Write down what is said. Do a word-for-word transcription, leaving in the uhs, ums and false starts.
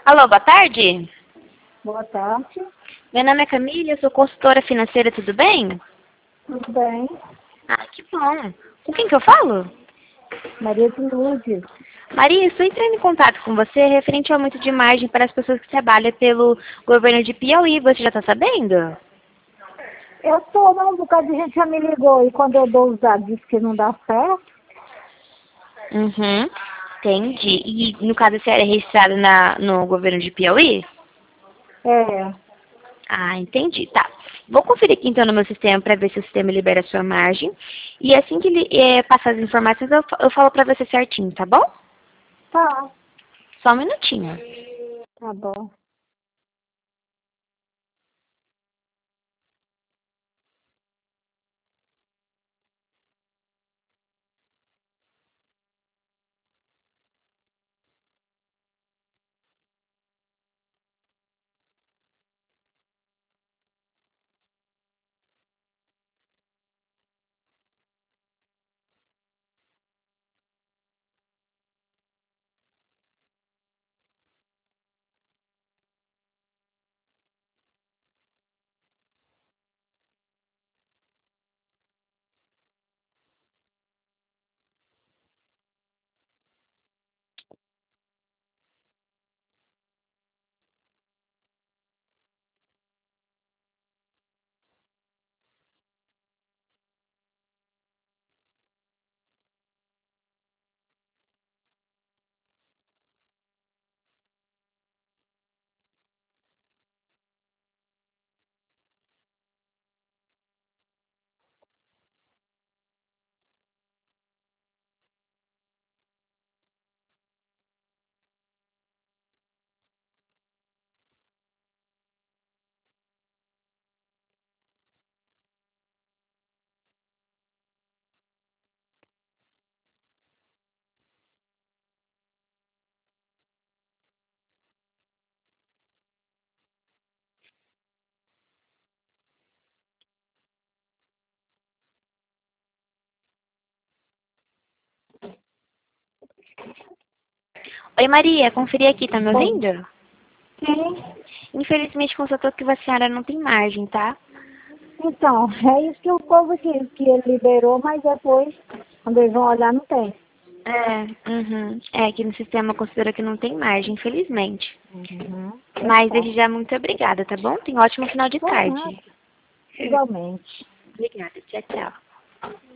Alô, boa tarde. Boa tarde. Meu nome é Camila, eu sou consultora financeira, tudo bem? Tudo bem? Ah, que bom. Com quem que eu falo? Maria de Lourdes. Maria, estou entrando em contato com você referente ao aumento de margem para as pessoas que trabalham pelo governo de Piauí. Você já está sabendo? Eu sou, mas um bocado de gente já me ligou e quando eu dou os dados diz que não dá certo. Uhum, entendi. E no caso você é registrado na, no governo de Piauí? É, Ah, entendi. Tá. Vou conferir aqui então no meu sistema para ver se o sistema libera a sua margem. E assim que ele eh, passar as informações, eu, fa- eu falo para você certinho, tá bom? tá, Só um minutinho. tá bom. Oi, Maria, conferi aqui, tá me Bom, ouvindo? sim. Infelizmente, constatou que a senhora não tem margem, tá? Então, é isso que o povo diz, que ele liberou, mas depois, quando eles vão olhar, não tem. É, uhum. É que no sistema considera que não tem margem, infelizmente. Uhum. Mas Tá. desde já, muito obrigada, tá bom? Tenha um ótimo final de Por nada. tarde. Igualmente. Obrigada, tchau, tchau.